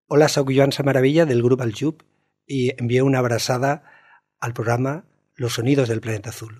Hola, soc Joan Samaravilla del grup Aljub i envio una abraçada al programa Los Sonidos del Planeta Azul.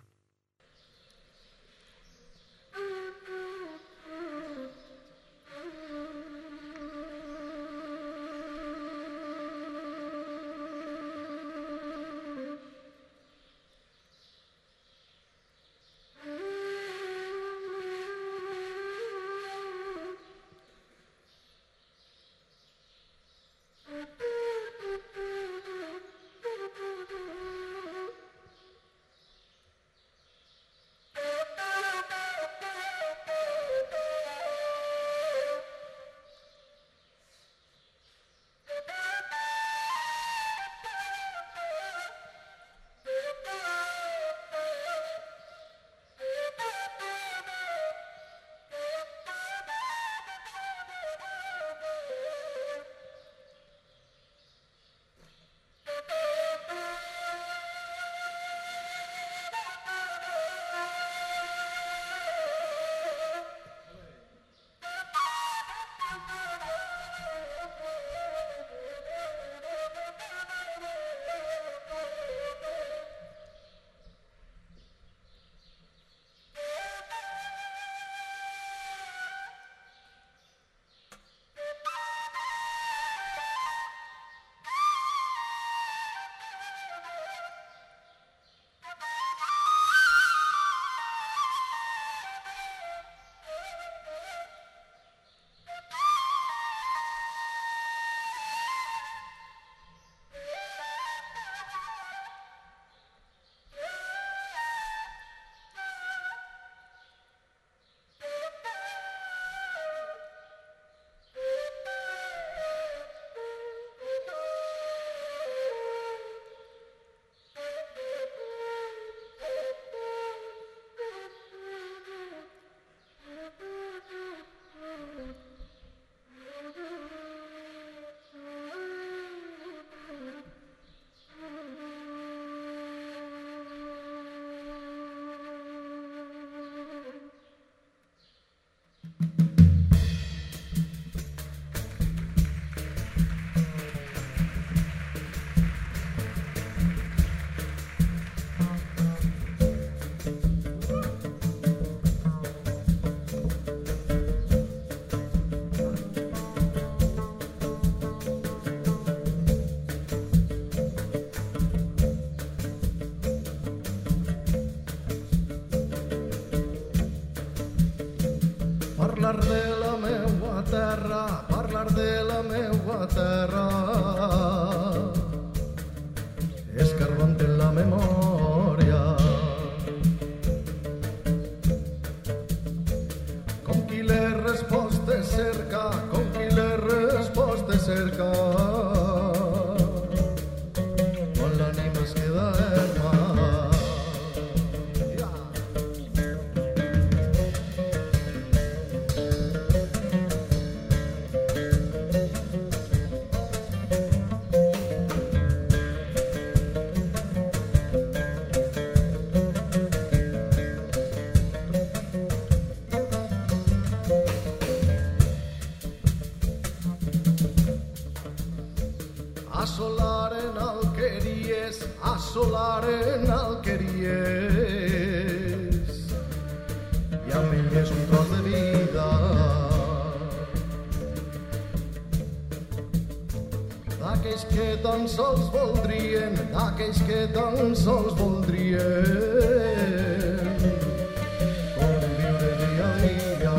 Parlar de la meua terra, parlar de la meua terra, escarbant en la memòria. Com qui les respostes cerca, com qui les respostes cerca, quan l'ànima es queda erma. Assolaren alqueries i amb elles un tros de vida d'aquells que tan sols voldrien, d'aquells que tan sols voldrien conviure dia a dia.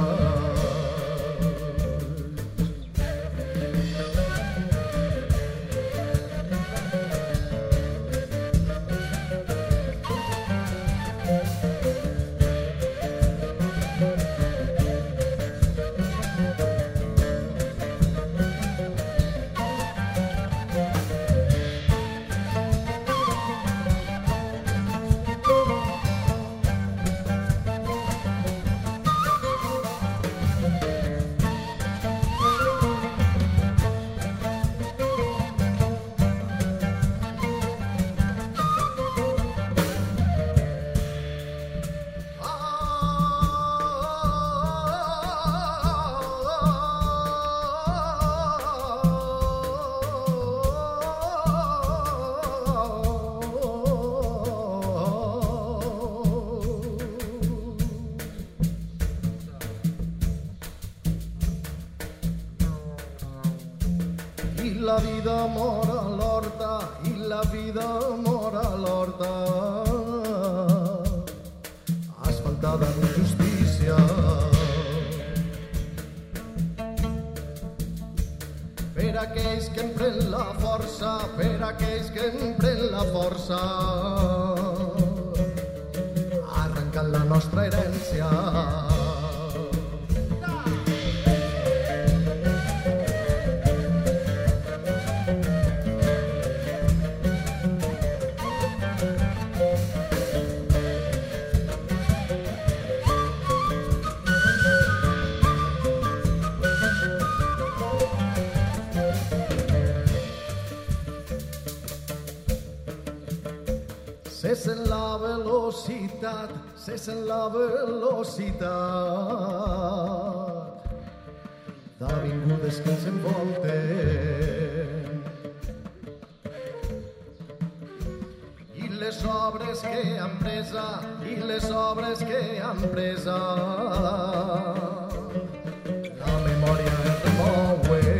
i la vida mor a l'horta, i la vida mor a l'horta, asfaltada d'injustícia. Per aquells que empren la força, per aquells que empren la força, arrencant la nostra herència. Se sent la velocitat, se sent la velocitat d'avingudes que ens envolten i les obres que han presa, i les obres que han presa la memòria es remouen.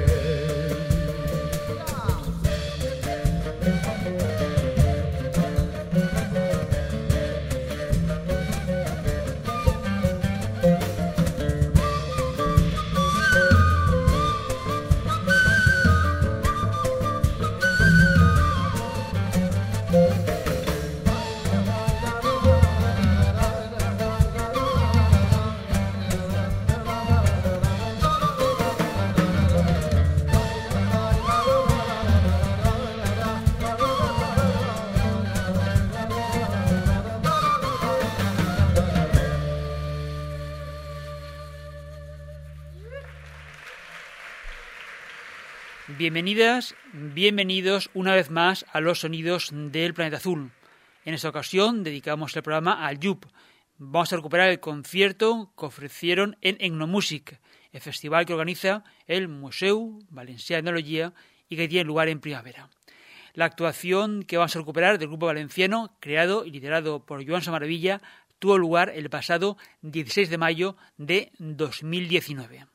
Bienvenidas, bienvenidos una vez más a los sonidos del Planeta Azul. En esta ocasión dedicamos el programa al Llup. Vamos a recuperar el concierto que ofrecieron en Etnomusic, el festival que organiza el Museu Valencià d'Etnologia y que tiene lugar en primavera. La actuación que vamos a recuperar del grupo valenciano, creado y liderado por Joan Samaravilla, tuvo lugar el pasado 16 de mayo de 2019.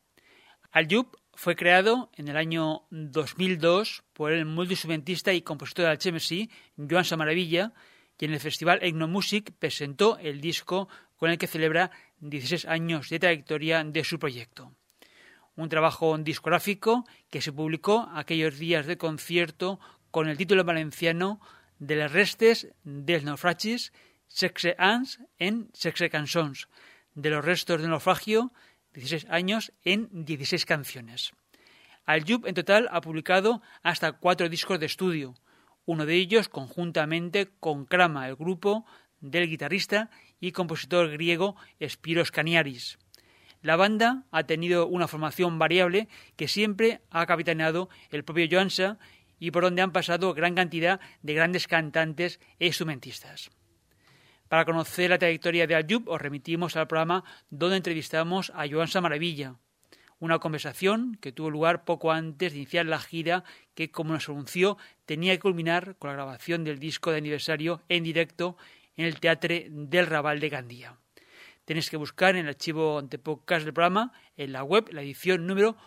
Al Llup fue creado en el año 2002 por el multiinstrumentista y compositor de Algemesí, Joan Samaravilla, y en el festival Etnomusic presentó el disco con el que celebra 16 años de trayectoria de su proyecto. Un trabajo discográfico que se publicó aquellos días de concierto con el título valenciano de les restes dels naufragis 16 anys en 16 cançons, de los restos del naufragio 16 años en 16 canciones. Al Llup en total ha publicado hasta 4 discos de estudio, uno de ellos conjuntamente con Krama, el grupo del guitarrista y compositor griego Spyros Kaniaris. La banda ha tenido una formación variable que siempre ha capitaneado el propio Joansa y por donde han pasado gran cantidad de grandes cantantes e instrumentistas. Para conocer la trayectoria de Al Llup os remitimos al programa donde entrevistamos a Joan Samaravilla, una conversación que tuvo lugar poco antes de iniciar la gira que, como nos anunció, tenía que culminar con la grabación del disco de aniversario en directo en el Teatre del Raval de Gandía. Tenéis que buscar en el archivo ante podcast del programa, en la web, la edición número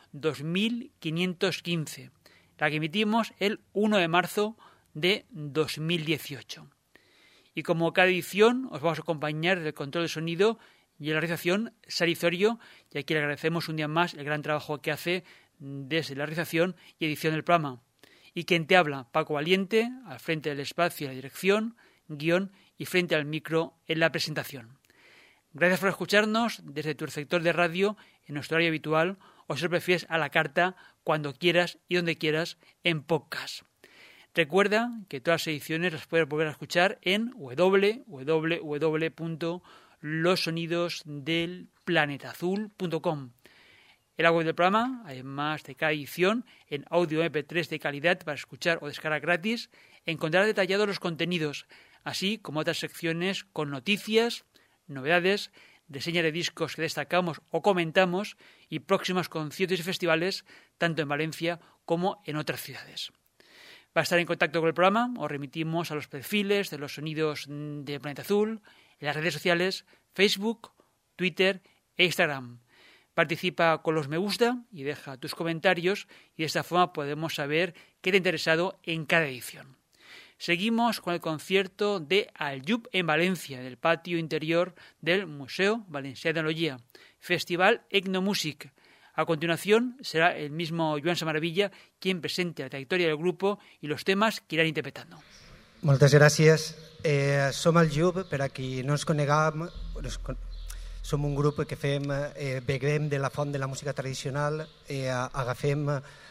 2515, la que emitimos el 1 de marzo de 2018. Y como cada edición os vamos a acompañar del control de sonido y en la realización Sari Zorio, y aquí le agradecemos un día más el gran trabajo que hace desde la realización y edición del programa. Y quien te habla, Paco Valiente, al frente del espacio y la dirección, guión y frente al micro en la presentación. Gracias por escucharnos desde tu receptor de radio en nuestro horario habitual o si lo prefieres a la carta cuando quieras y donde quieras en podcast. Recuerda que todas las ediciones las puedes volver a escuchar en www.losonidosdelplanetazul.com. En la web del programa, además de cada edición, en audio MP3 de calidad para escuchar o descargar gratis, encontrarás detallados los contenidos, así como otras secciones con noticias, novedades, reseñas de discos que destacamos o comentamos y próximos conciertos y festivales, tanto en Valencia como en otras ciudades. Para estar en contacto con el programa, os remitimos a los perfiles de los sonidos de Planeta Azul, en las redes sociales Facebook, Twitter e Instagram. Participa con los me gusta y deja tus comentarios y de esta forma podemos saber qué te ha interesado en cada edición. Seguimos con el concierto de Aljub en Valencia, del patio interior del Museo Valencià d'Etnologia, Festival Etnomusic. A continuación será el mismo Joan Samaravilla quien presente la trayectoria del grupo y los temas que irán interpretando. Moltes gràcies. Som Aljub, per a qui no ens coneguem, som un grup que beguem de la font de la música tradicional, agafem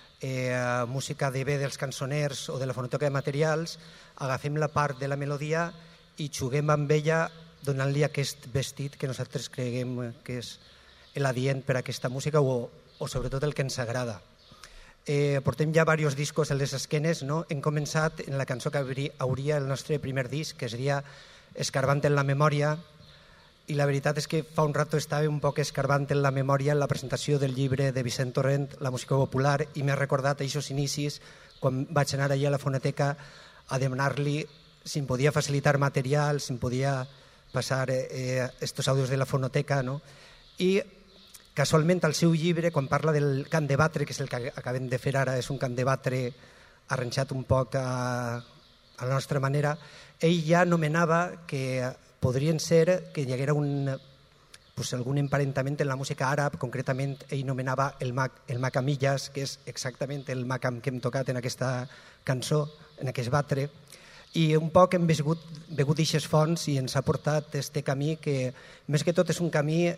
música de bé dels cançoners o de la fonoteca de materials, agafem la part de la melodia i juguem amb ella donant-li aquest vestit que nosaltres creguem que és l'adient per a aquesta música o sobretot el que ens agrada. Portem ja diversos discos a les esquenes, no? Hem començat en la cançó que hauria el nostre primer disc, que seria Escarbant en la memòria, i la veritat és que fa un rato estava un poc escarbant en la memòria en la presentació del llibre de Vicent Torrent, La música popular, i m'he recordat aquests inicis quan vaig anar allà a la fonoteca a demanar-li si em podia facilitar material, si em podia passar estos àudios de la fonoteca, no? I casualment al seu llibre, quan parla del cant de batre, que és el que acabem de fer ara, és un cant de batre arranjat un poc a la nostra manera, ell ja anomenava que podrien ser que hi haguera algun emparentament en la música àrab, concretament ell anomenava el macamillas, que és exactament el macam que hem tocat en aquesta cançó, en aquest batre, i un poc hem begut d'aixes fonts i ens ha portat este camí que més que tot és un camí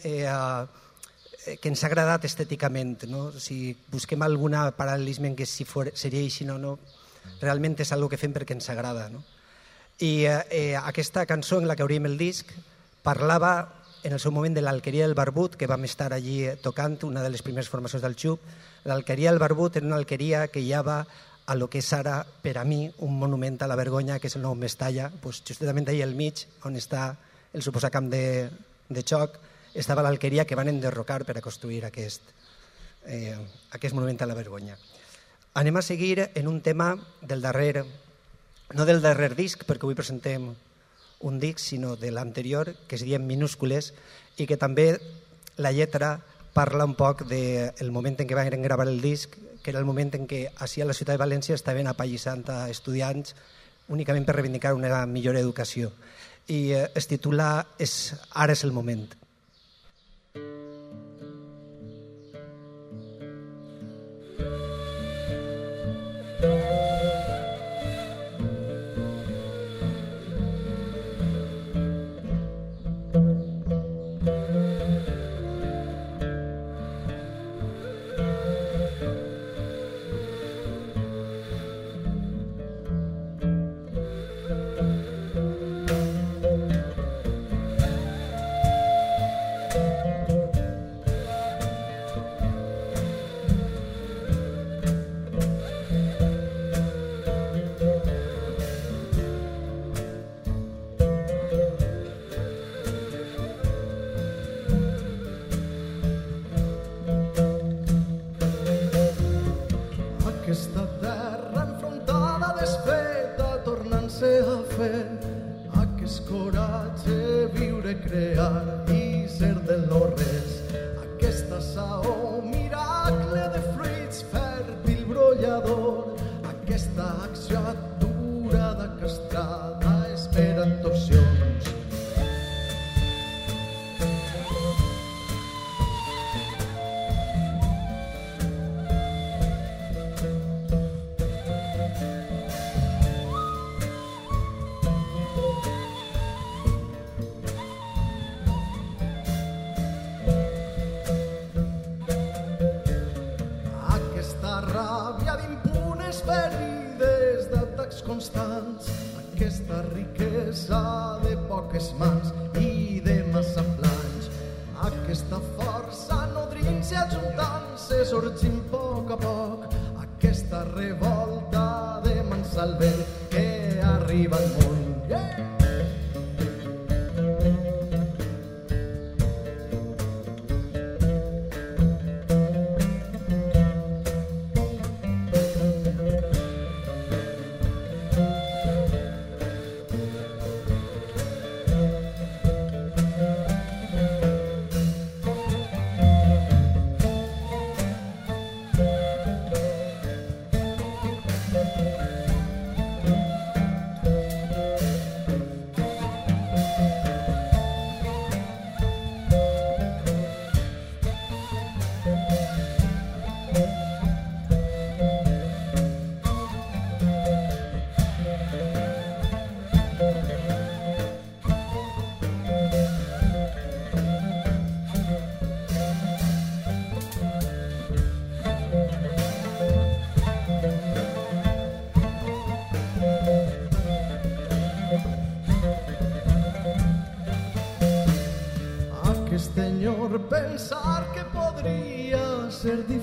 que ens ha agradat estèticament, no? Si busquem algun paral·lelisme en què si seria així o no, realment és una que fem perquè ens agrada, no? I aquesta cançó en la que hauríem el disc parlava en el seu moment de l'Alqueria del Barbut, que vam estar allí tocant, una de les primeres formacions del Xub. L'Alqueria del Barbut era una alqueria que hi havia a lo que és ara, per a mi, un monument a la vergonya, que és el nou Mestalla, justament allà al mig, on està el suposat camp de xoc, estava l'alqueria que van enderrocar per a construir aquest monument a la vergonya. Anem a seguir en un tema no del darrer disc, perquè avui presentem un disc, sinó de l'anterior, que es diu Minúscules, i que també la lletra parla un poc del moment en què van gravar el disc, que era el moment en què ací a la ciutat de València estaven apallissant a estudiants únicament per reivindicar una millor educació. I es titula Ara és el moment. Aquesta terra enfrontada, desfeta, tornant-se a fer aquest coratge, viure, crear i ser del no-res. Aquesta saó, miracle de fruits, fèrtil brollador, aquesta acció aturada, castrada, esperant opcions. Constants, aquesta riquesa de poques mans i de massa planys, aquesta força nodrint-se, ajuntant-se, sorgint a poc, aquesta revolta de mans al vent que arriba al món.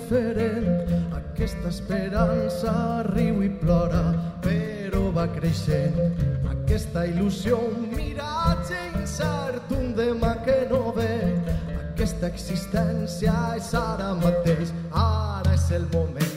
diferent. Aquesta esperança riu i plora, però va creixent. Aquesta il·lusió, un miratge incert, un demà que no ve. Aquesta existència és ara mateix, ara és el moment.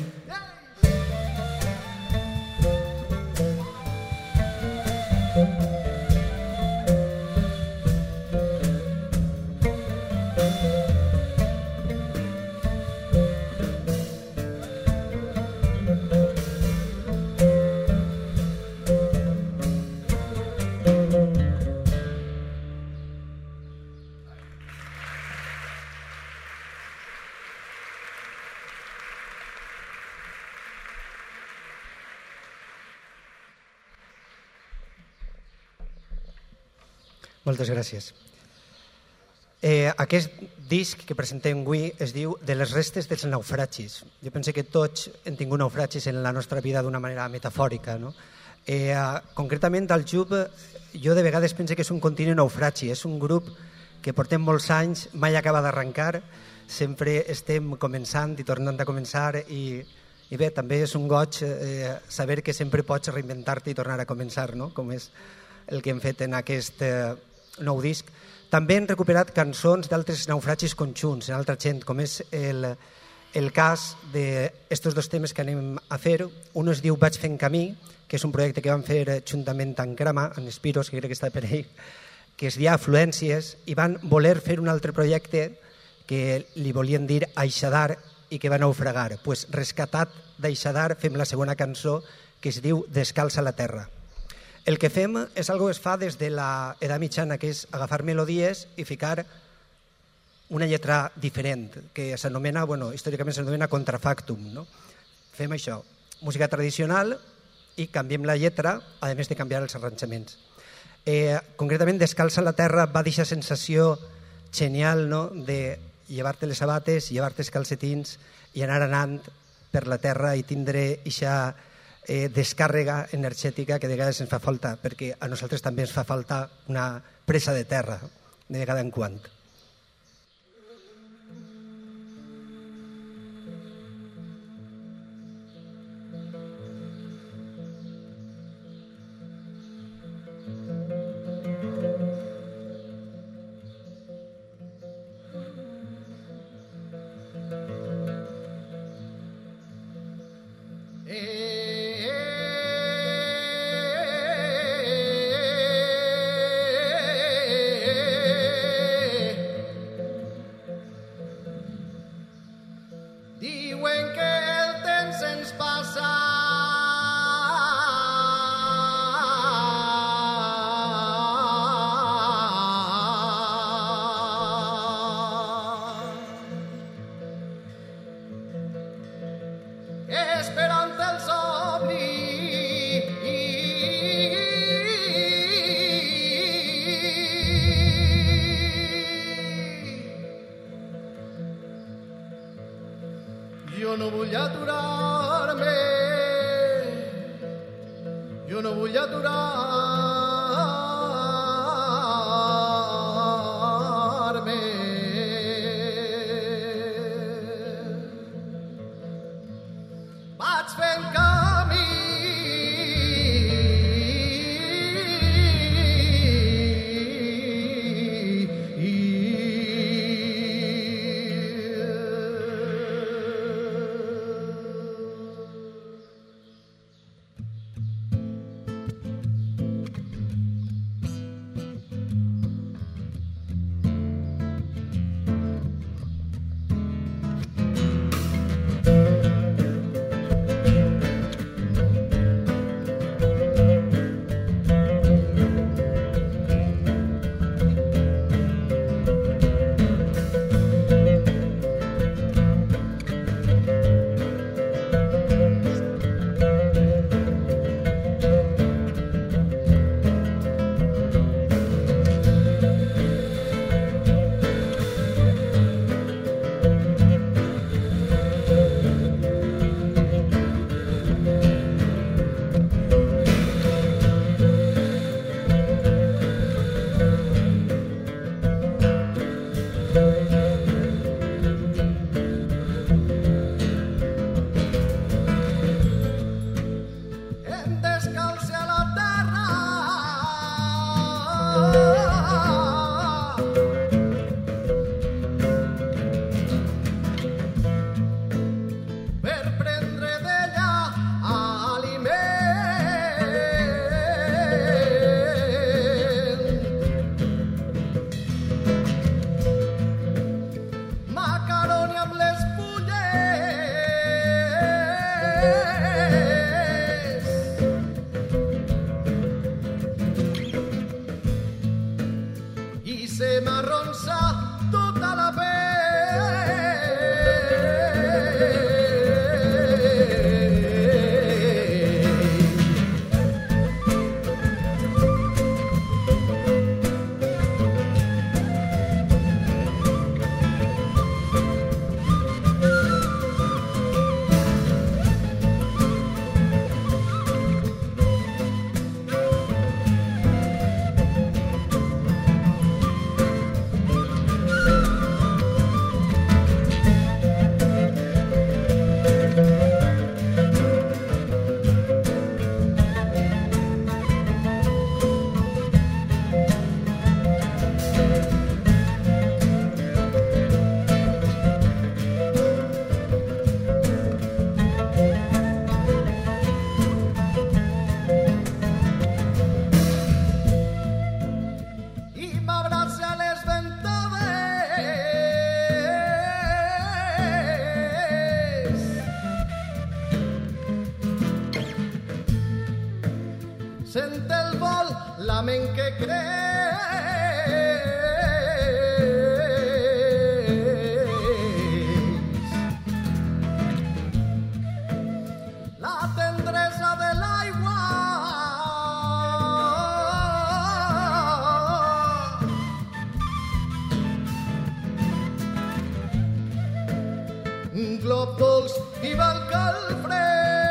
Moltes gràcies. Aquest disc que presentem avui es diu De les restes dels naufragis. Jo penso que tots hem tingut naufragis en la nostra vida d'una manera metafòrica, no? Concretament, al JUP, jo de vegades penso que és un continu naufragi. És un grup que portem molts anys, mai acaba d'arrencar, sempre estem començant i tornant a començar i bé, també és un goig saber que sempre pots reinventar-te i tornar a començar, no? Com és el que hem fet en aquest nou disc. També hem recuperat cançons d'altres naufragis conjunts, en altra gent, com és el cas d'estos dos temes que anem a fer. Un es diu Vaig fent camí, que és un projecte que vam fer juntament amb Crama, amb Espiros, que crec que està per ell, que es deia Afluències, i van voler fer un altre projecte que li volien dir Aixadar i que va naufragar. Pues, rescatat d'Aixadar, fem la segona cançó, que es diu Descalça la terra. El que fem és algo que es fa des de l'edat mitjana, que és agafar melodies i ficar una lletra diferent, que s'anomena, històricament s'anomena contrafactum, no? Fem això, música tradicional, i canviem la lletra, a més de canviar els arranjaments. Concretament, Descalça la terra va deixar sensació genial, no?, de llevar-te les sabates, llevar-te els calcetins i anar anant per la terra i tindre eixa descàrrega energètica que de vegades ens fa falta, perquè a nosaltres també ens fa falta una presa de terra de vegada en quant. Jo no vull aturar-me, jo no vull aturar-me. Vaig fent camí, sent el vol, la ment que creix. La tendresa de l'aigua, un glob dolç i va el calfred.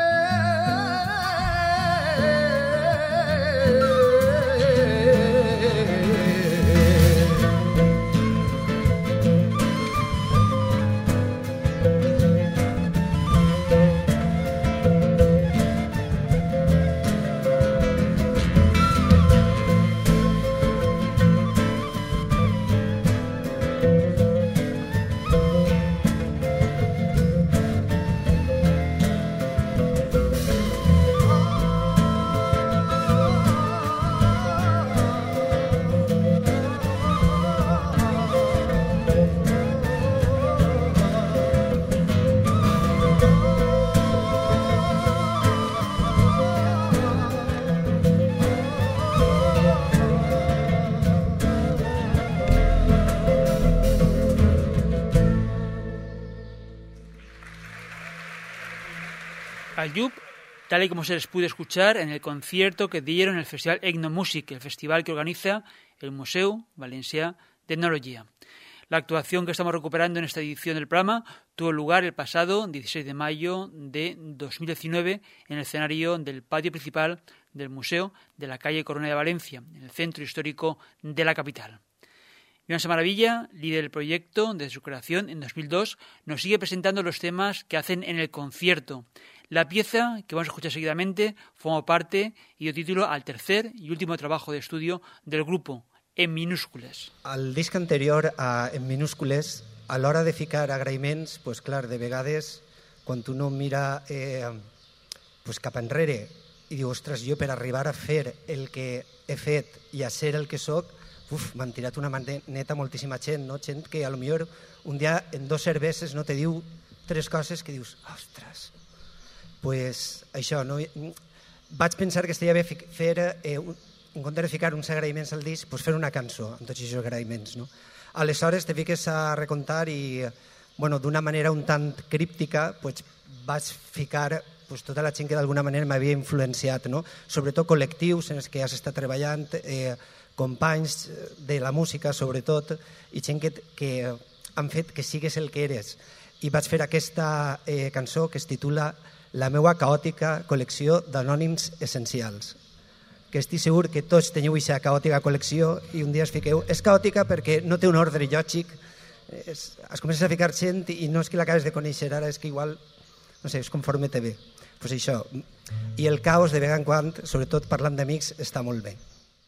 Al Llup, tal y como se les pudo escuchar en el concierto que dieron en el Festival Etnomusic, el festival que organiza el Museu Valencià d'Etnologia. La actuación que estamos recuperando en esta edición del programa tuvo lugar el pasado 16 de mayo de 2019 en el escenario del patio principal del Museo de la calle Corona de Valencia, en el centro histórico de la capital. Joan Samaravilla, líder del proyecto desde su creación en 2002, nos sigue presentando los temas que hacen en el concierto. La pieza que vamos a escuchar seguidamente forma parte y dio título al tercer y último trabajo de estudio del grupo, En minúscules. Al disc anterior, En minúscules, a l'hora de ficar agraïments, pues, clar, de vegades, quan uno mira pues, cap enrere i diu, ostres, jo per arribar a fer el que he fet i a ser el que soc, m'han tirat una maneta moltíssima gent, no? Gent que a lo millor un dia en 2 cerveses no te diu 3 coses que dius, ostres, pues això, no? Vaig pensar que estaria bé fer, en compte de ficar uns agraïments al disc, pues fer una cançó amb tots aquests agraïments, no? Aleshores te fiques a recontar i, bueno, d'una manera un tant críptica, pues vaig ficar pues, tota la gent que d'alguna manera m'havia influenciat, no? Sobretot col·lectius en els que has estat treballant, companys de la música, sobretot, i gent que han fet que sigues el que eres. I vaig fer aquesta cançó que es titula La meua caòtica col·lecció d'anònims essencials, que estic segur que tots teniu aquesta caòtica col·lecció i un dia es fiqueu. És caòtica perquè no té un ordre lògic, es comences a ficar gent i no és que l'acabes de conèixer ara, és que igual, no sé, és conforme te ve. Pues això. I el caos de vegada en quan, sobretot parlant d'amics, està molt bé.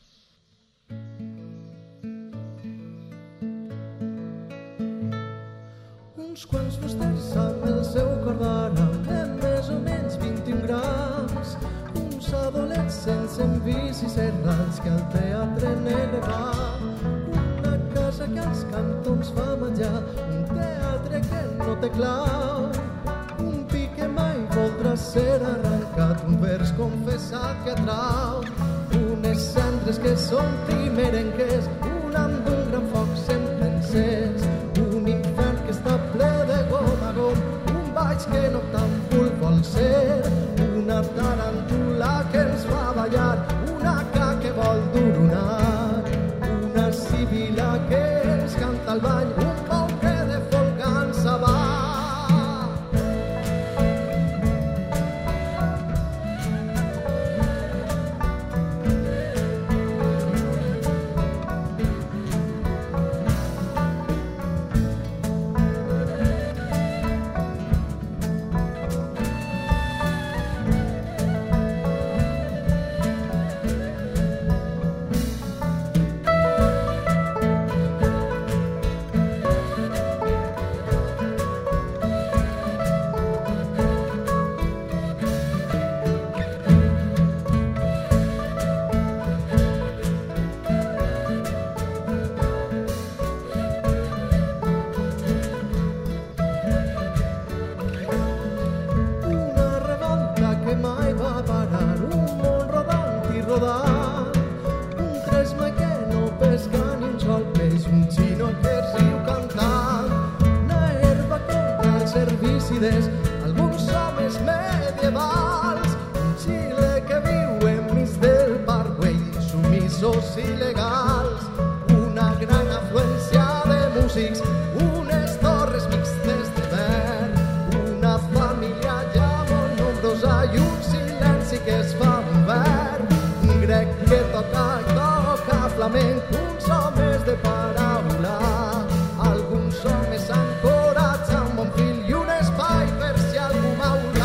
Uns quants fusters amb el seu cordona de més o menys 21 grams, uns adolescents en bicis errants que al teatre negre va, una casa que als cantons fa menjar, un teatre que no té clau, un pi que mai voldrà ser arrencat, un vers confessat que atrau, unes cendres que són primerenques, un am d'un gran foc sempre encès, un infern que està ple de gom a gom, un baix que no tan vol ser, una taràntula que ens fa ballar, una ca que vol durunar, una sibila que ens canta al ball, un pou que de folgança va. pisos il·legals, una gran afluència de músics, unes torres mixtes de verd, una família ja molt nombrosa i un silenci que es fa un verd, un grec que toca flamenc, uns homes de paraula, alguns homes ancorats amb un fil i un espai per si algú maula.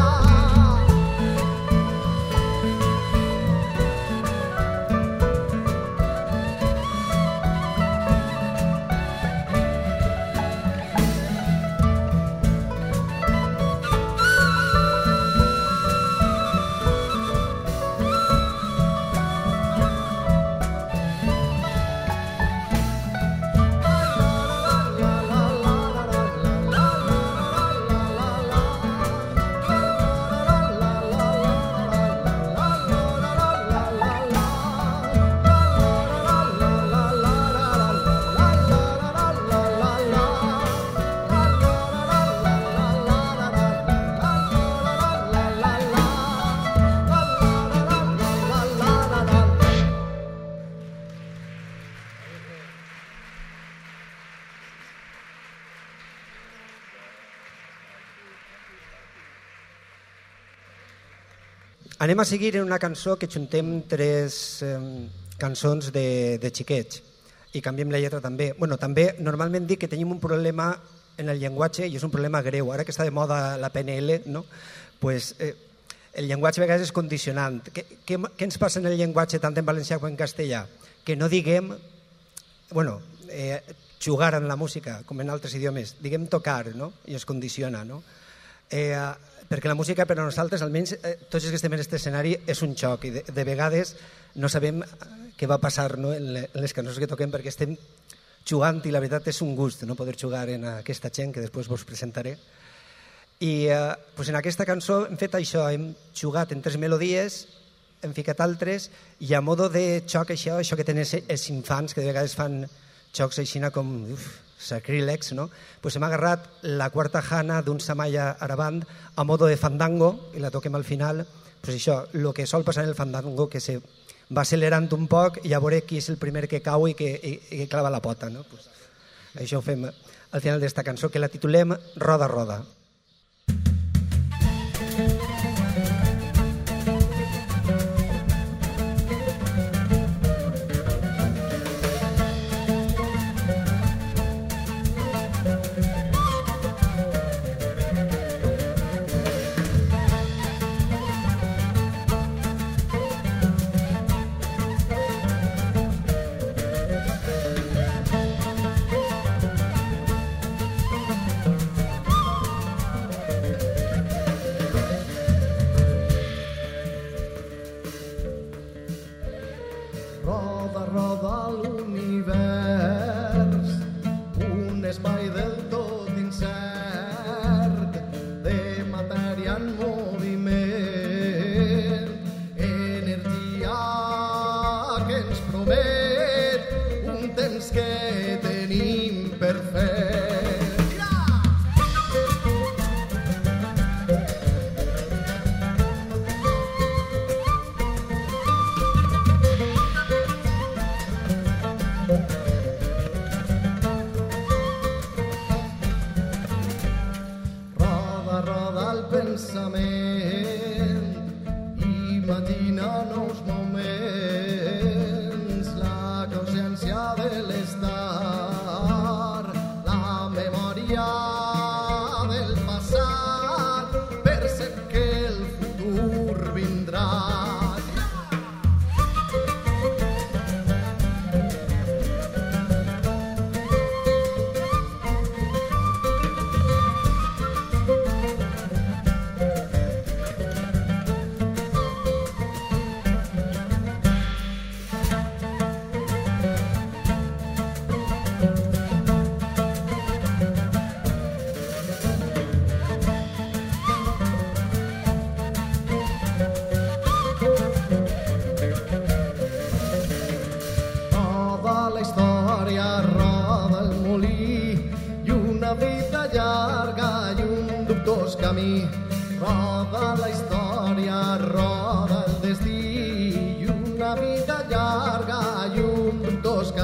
Anem a seguir en una cançó que juntem 3 cançons de xiquets i canviem la lletra també. Bueno, també normalment dic que tenim un problema en el llenguatge i és un problema greu. Ara que està de moda la PNL, no? Pues, el llenguatge a vegades és condicionant. Què ens passa en el llenguatge tant en valencià com en castellà? Que no diguem, bueno, jugar en la música com en altres idiomes, diguem tocar, no? I es condiciona, no? Perquè la música per a nosaltres, almenys tots els que estem en aquest escenari, és un xoc i de vegades no sabem què va passar, no? en les cançons que toquem perquè estem jugant i la veritat és un gust no? Poder jugar en aquesta gent que després vos presentaré. I pues en aquesta cançó hem fet això, hem jugat en 3 melodies, hem ficat altres i a modo de xoc això que tenen els infants que de vegades fan xocs així com sacrílegs, no? Pues hem agarrat la quarta jana d'un Samaya Araband a modo de fandango i la toquem al final. Pues això, el que sol passar en el fandango, que se va accelerant un poc i a veure qui és el primer que cau i que clava la pota, no? Pues això ho fem al final d'esta cançó, que la titulem Roda, roda. Camí, roda la història, roda el destí i una vida llarga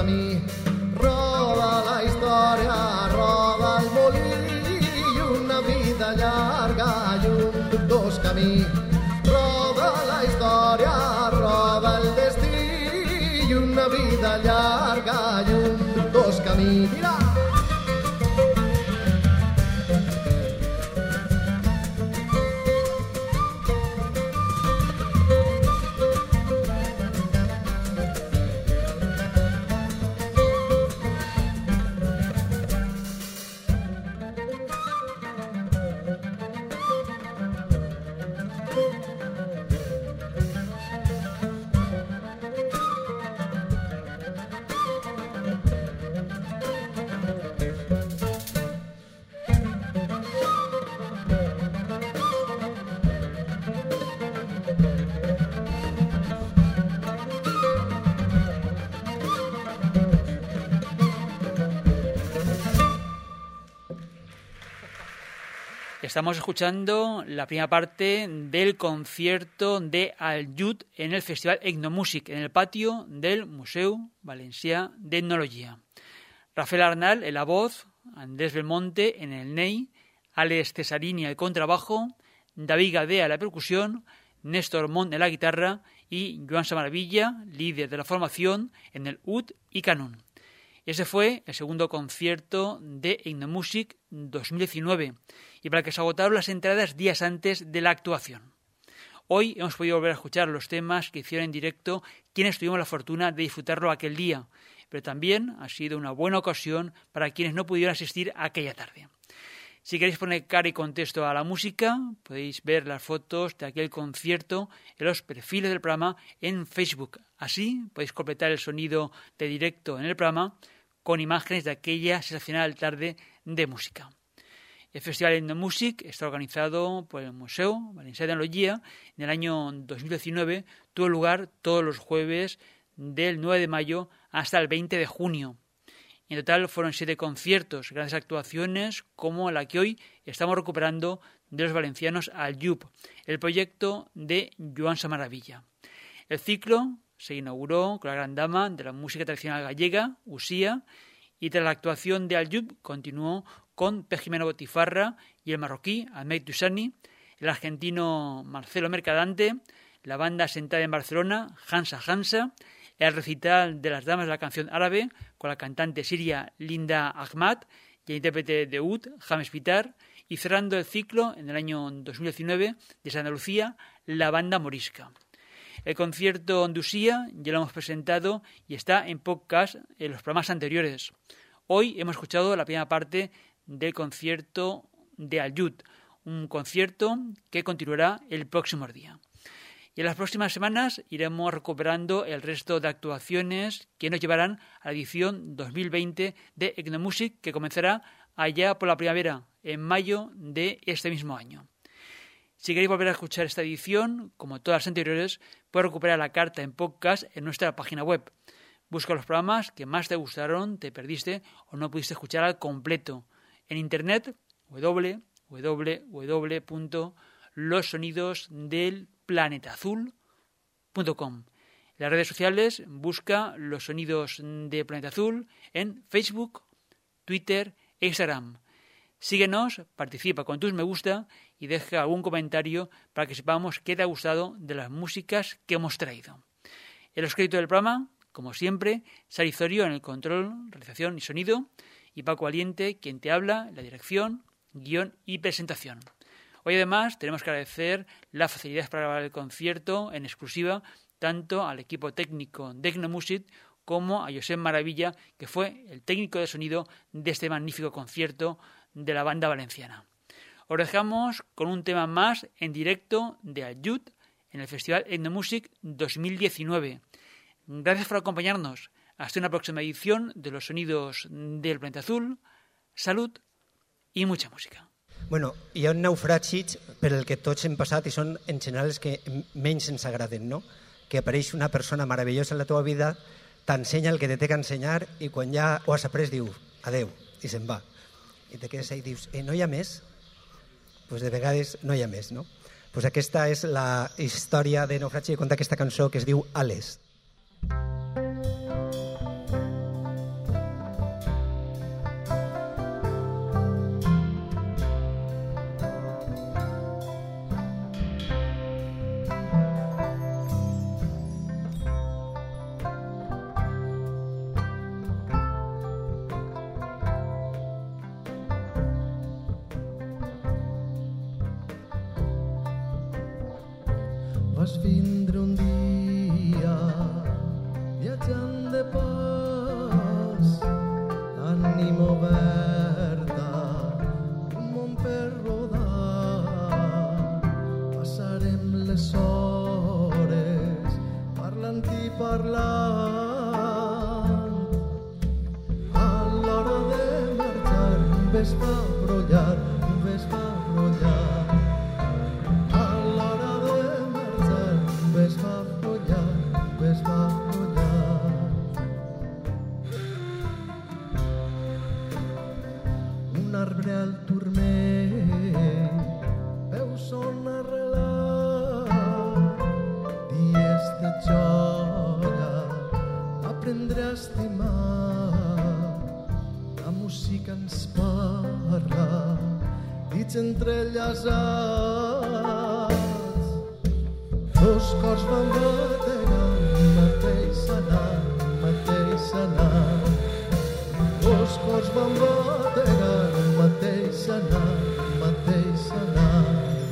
camí. Roda la història, roda el molí, i una vida llarga i un dubtós camí. Roda la història, roda el destí, i una vida llarga i un dubtós camí. Mira! Estamos escuchando la primera parte del concierto de Aljub en el Festival Etnomusic, en el patio del Museu Valencià d'Etnologia. Rafael Arnal en la voz, Andrés Belmonte en el ney, Alex Cesarini al contrabajo, David Gadea en la percusión, Néstor Mont en la guitarra y Joan Samaravilla, líder de la formación, en el ud y canun. Ese fue el segundo concierto de Etnomusic 2019 y para el que se agotaron las entradas días antes de la actuación. Hoy hemos podido volver a escuchar los temas que hicieron en directo quienes tuvimos la fortuna de disfrutarlo aquel día, pero también ha sido una buena ocasión para quienes no pudieron asistir aquella tarde. Si queréis poner cara y contexto a la música, podéis ver las fotos de aquel concierto en los perfiles del programa en Facebook. Así podéis completar el sonido de directo en el programa con imágenes de aquella sensacional tarde de música. El Festival Etnomusic está organizado por el Museu Valencià d'Etnologia. En el año 2019 tuvo lugar todos los jueves del 9 de mayo hasta el 20 de junio. En total fueron 7 conciertos, grandes actuaciones como la que hoy estamos recuperando de los valencianos Aljub, el proyecto de Joan Samaravilla. El ciclo se inauguró con la gran dama de la música tradicional gallega, Usía, y tras la actuación de Aljub continuó con Pejimeno Botifarra y el marroquí Ahmed Toussani, el argentino Marcelo Mercadante, la banda sentada en Barcelona, Hansa Hansa, el recital de las damas de la canción árabe con la cantante siria Linda Ahmad y el intérprete de ud, James Pitar, y cerrando el ciclo en el año 2019 desde Andalucía, la banda morisca. El concierto de Usía ya lo hemos presentado y está en podcast en los programas anteriores. Hoy hemos escuchado la primera parte del concierto de Aljub, un concierto que continuará el próximo día. Y en las próximas semanas iremos recuperando el resto de actuaciones que nos llevarán a la edición 2020 de Etnomusic, que comenzará allá por la primavera, en mayo de este mismo año. Si queréis volver a escuchar esta edición, como todas las anteriores, puedes recuperar la carta en podcast en nuestra página web. Busca los programas que más te gustaron, te perdiste o no pudiste escuchar al completo. En internet, www.losonidosdelplanetazul.com. En las redes sociales, busca Los Sonidos de Planeta Azul en Facebook, Twitter e Instagram. Síguenos, participa con tus me gusta y deja algún comentario para que sepamos qué te ha gustado de las músicas que hemos traído. En los créditos del programa, como siempre, Sari Zorio en el control, realización y sonido, y Paco Aliente, quien te habla, la dirección, guión y presentación. Hoy además tenemos que agradecer las facilidades para grabar el concierto en exclusiva tanto al equipo técnico de Etnomusic como a Josep Maravilla, que fue el técnico de sonido de este magnífico concierto de la banda valenciana. Os dejamos con un tema más en directo de Aljub en el Festival Etnomusic 2019. Gracias por acompañarnos. Hasta una próxima edición de Los Sonidos del Planeta Azul. Salud i mucha música. Bueno, hi ha un naufragis per el que tots hem passat i són en general els que menys ens agraden, no? Que apareix una persona meravellosa en la teva vida, t'ensenya el que te té que ensenyar i quan ja ho has après diu adeu i se'n va. I te quedes ahí i dius, no hi ha més? Pues de vegades no hi ha més, no? Pues aquesta és la història de naufragi que conta aquesta cançó que es diu Ales. vas vindre un dia viatjant de pas, l'ànima oberta, un món per rodar. Passarem les hores parlant i parlant. A l'hora de marxar, ves va brollar, ves va brollar. A l'hora de marxar, ves va brollar, ves va brollar. Un arbre al turmell, veu son arrelar, dies de joia, aprendre a estimar. La música ens parla, dits entrellaçats. Dos cors van bategant, mateix anar, mateix anar. Dos cors van bategant, mateix anar, mateix anar.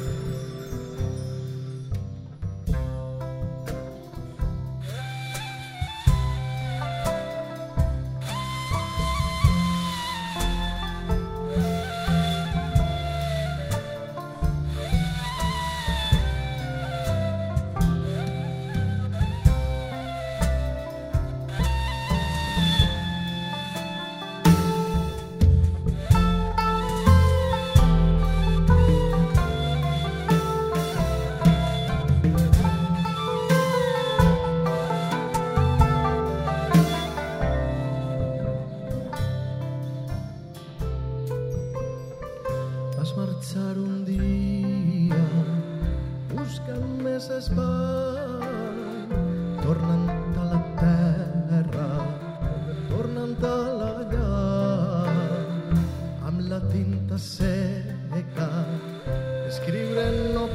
Vas marxar un dia buscant més espai, tornant a la terra, tornant a la llar, amb la tinta seca, escriure no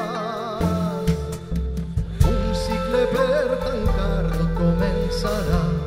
podràs. Un cicle per tancar-lo començarà.